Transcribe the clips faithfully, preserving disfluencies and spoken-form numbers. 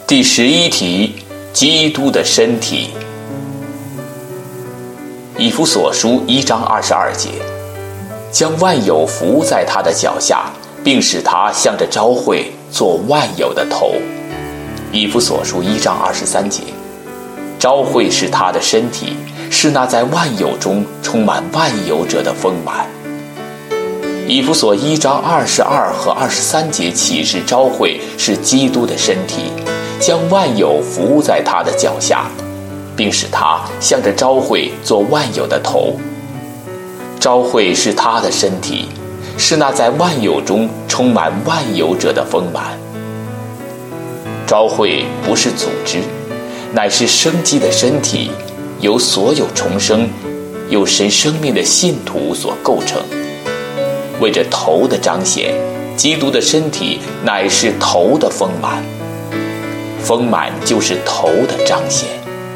第十一题，基督的身体。以弗所书一章二十二节，将万有伏在他的脚下，并使他向着召会做万有的头。以弗所书一章二十三节，召会是他的身体，是那在万有中充满万有者的丰满。以弗所一章二十二和二十三节启示召会是基督的身体，将万有伏在他的脚下，并使他向着召会做万有的头。召会是他的身体，是那在万有中充满万有者的丰满。召会不是组织，乃是生机的身体，由所有重生、有神生命的信徒所构成。为着头的彰显，基督的身体乃是头的丰满，丰满就是头的彰显。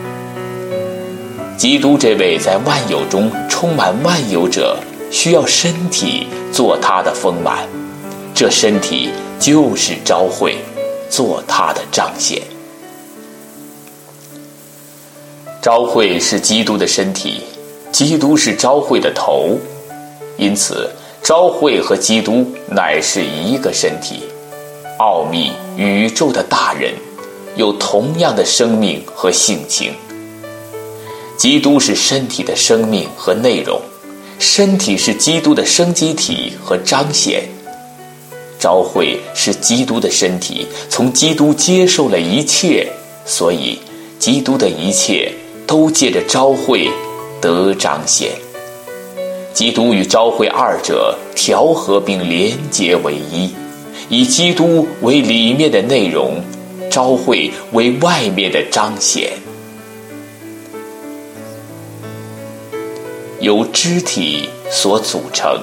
基督这位在万有中充满万有者，需要身体做他的丰满，这身体就是召会，做他的彰显。召会是基督的身体，基督是召会的头，因此召会和基督乃是一个身体。奥秘宇宙的大人有同样的生命和性情。基督是身体的生命和内容，身体是基督的生机体和彰显。召会是基督的身体，从基督接受了一切，所以基督的一切都借着召会得彰显。基督与召会二者调和并连结为一，以基督为里面的内容，召会为外面的彰显。由肢体所组成。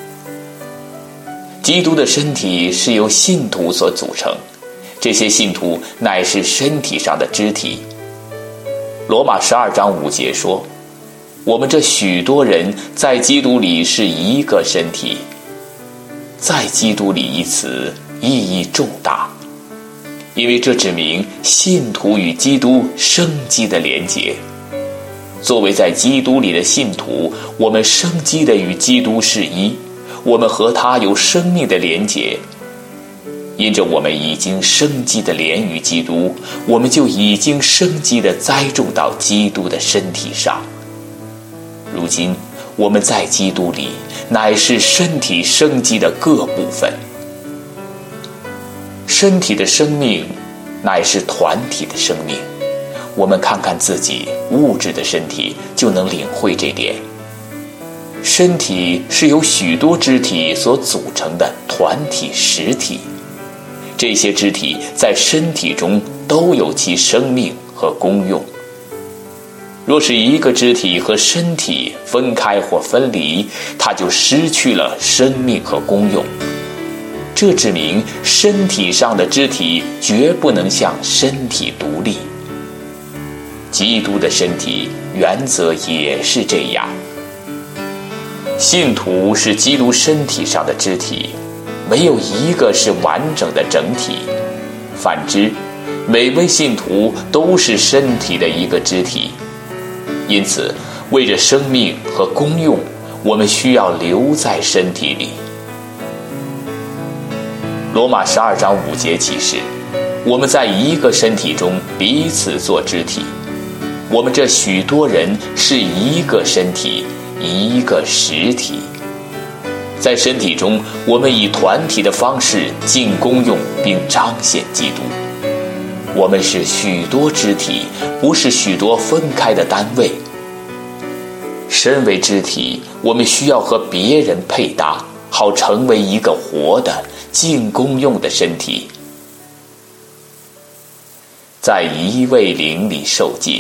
基督的身体是由信徒所组成，这些信徒乃是身体上的肢体。罗马十二章五节说，我们这许多人在基督里是一个身体。在基督里一词意义重大，因为这指明信徒与基督生机的连结。作为在基督里的信徒，我们生机的与基督是一，我们和他有生命的连结。因着我们已经生机的连于基督，我们就已经生机的栽种到基督的身体上。如今我们在基督里乃是身体生机的各部分。身体的生命乃是团体的生命，我们看看自己物质的身体，就能领会这点。身体是由许多肢体所组成的团体实体，这些肢体在身体中都有其生命和功用。若是一个肢体和身体分开或分离，它就失去了生命和功用。这指明身体上的肢体绝不能向身体独立。基督的身体原则也是这样。信徒是基督身体上的肢体，没有一个是完整的整体。反之，每位信徒都是身体的一个肢体。因此，为着生命和功用，我们需要留在身体里。罗马十二章五节启示，我们在一个身体中彼此做肢体。我们这许多人是一个身体，一个实体。在身体中，我们以团体的方式尽功用并彰显基督。我们是许多肢体，不是许多分开的单位。身为肢体，我们需要和别人配搭，好成为一个活的尽功用的身体。在一位灵里受浸。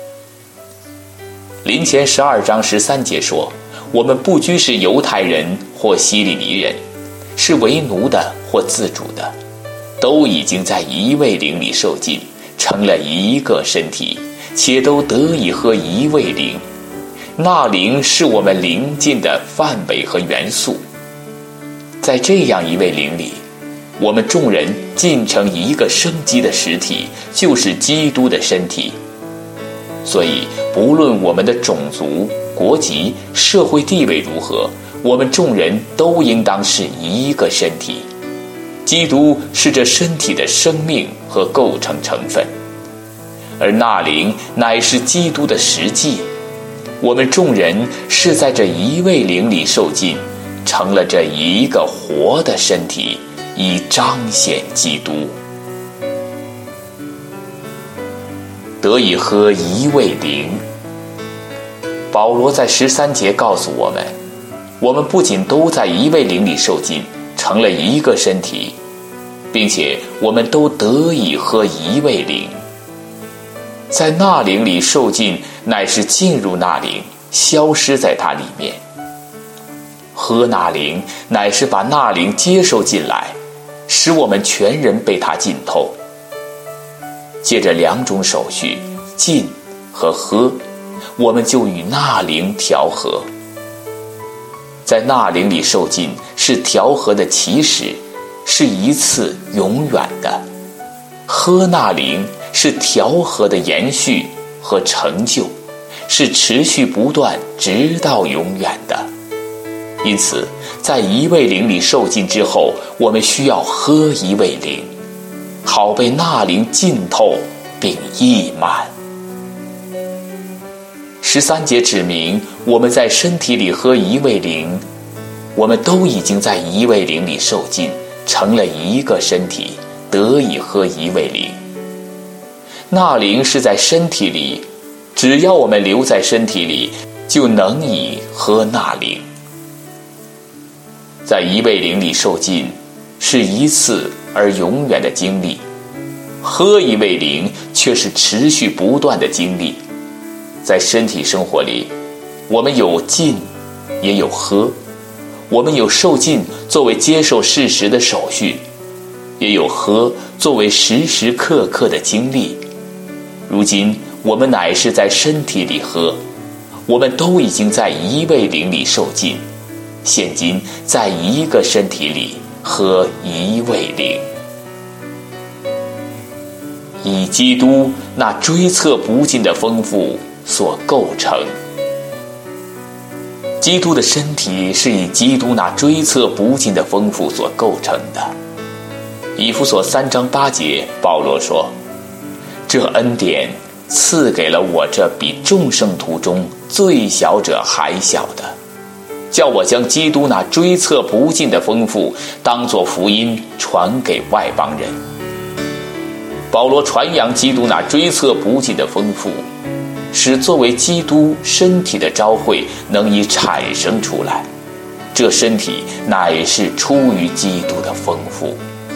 林前十二章十三节说，我们不拘是犹太人或希利尼人，是为奴的或自主的，都已经在一位灵里受浸，成了一个身体，且都得以喝一位灵。那灵是我们灵浸的范围和元素。在这样一位灵里， 我们众人进成一个生机的实体，就是基督的身体。所以不论我们的种族、国籍、社会地位如何，我们众人都应当是一个身体。基督是这身体的生命和构成成分，而那灵乃是基督的实际。我们众人是在这一位灵里受浸，成了这一个活的身体，以彰显基督。得以喝一位灵。保罗在十三节告诉我们，我们不仅都在一位灵里受浸，成了一个身体，并且我们都得以喝一位灵。在那灵里受浸，乃是进入那灵，消失在它里面。喝那灵，乃是把那灵接受进来，使我们全人被它浸透。借着两种手续，浸和喝，我们就与那灵调和。在那灵里受浸是调和的起始，是一次永远的；喝那灵是调和的延续和成就，是持续不断直到永远的。因此在一位灵里受浸之后，我们需要喝一位灵，好被那灵浸透并溢满。十三节指明，我们在身体里喝一位灵，我们都已经在一位灵里受浸，成了一个身体，得以喝一位灵。那灵是在身体里，只要我们留在身体里，就能以喝那灵。在一位灵里受浸是一次而永远的经历，喝一位灵却是持续不断的经历。在身体生活里，我们有浸也有喝，我们有受浸作为接受事实的手续，也有喝作为时时刻刻的经历。如今我们乃是在身体里喝，我们都已经在一位灵里受浸，现今在一个身体里喝一位灵，以基督那追测不尽的丰富所构成。基督的身体是以基督那追测不尽的丰富所构成的。以弗所三章八节，保罗说：这恩典赐给了我这比众圣徒中最小者还小的，叫我将基督那追测不尽的丰富当作福音传给外邦人。保罗传扬基督那追测不尽的丰富，使作为基督身体的召会能以产生出来，这身体乃是出于基督的丰富。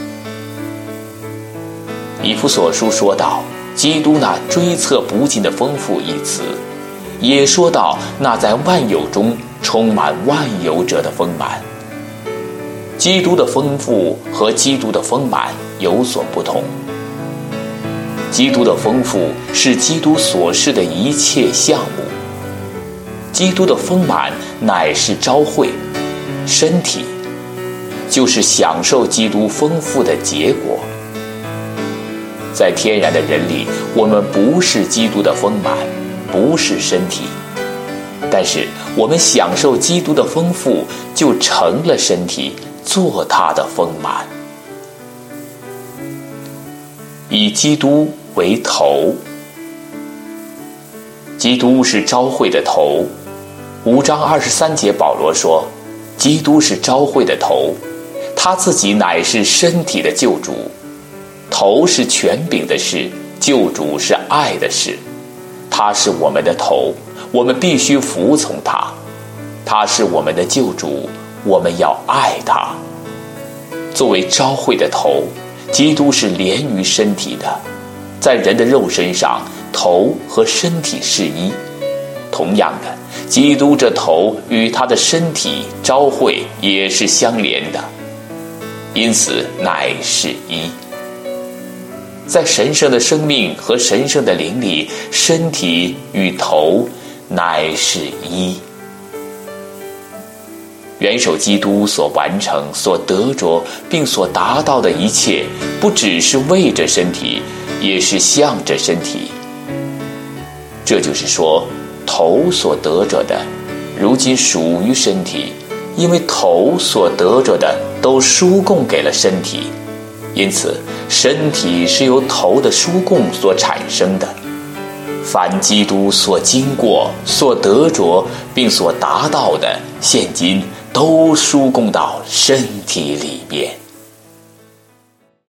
以弗所书说到基督那追测不尽的丰富一词，也说到那在万有中充满万有者的丰满。基督的丰富和基督的丰满有所不同。基督的丰富是基督所示的一切项目，基督的丰满乃是召会身体，就是享受基督丰富的结果。在天然的人里，我们不是基督的丰满，不是身体，但是我们享受基督的丰富，就成了身体，做他的丰满。以基督为头，基督是召会的头。五章二十三节，保罗说，基督是召会的头，他自己乃是身体的救主。头是权柄的事，救主是爱的事。他是我们的头，我们必须服从他。他是我们的救主，我们要爱他。作为召会的头，基督是连于身体的。在人的肉身上，头和身体是一。同样的，基督这头与他的身体召会也是相连的，因此乃是一。在神圣的生命和神圣的灵里，身体与头乃是一。 元首基督所完成、所得着并所达到的一切，不只是为着身体，也是向着身体。这就是说，头所得着的，如今属于身体，因为头所得着的都输供给了身体，因此身体是由头的输供所产生的。凡基督所经过、所得着并所达到的，现今都输供到身体里面。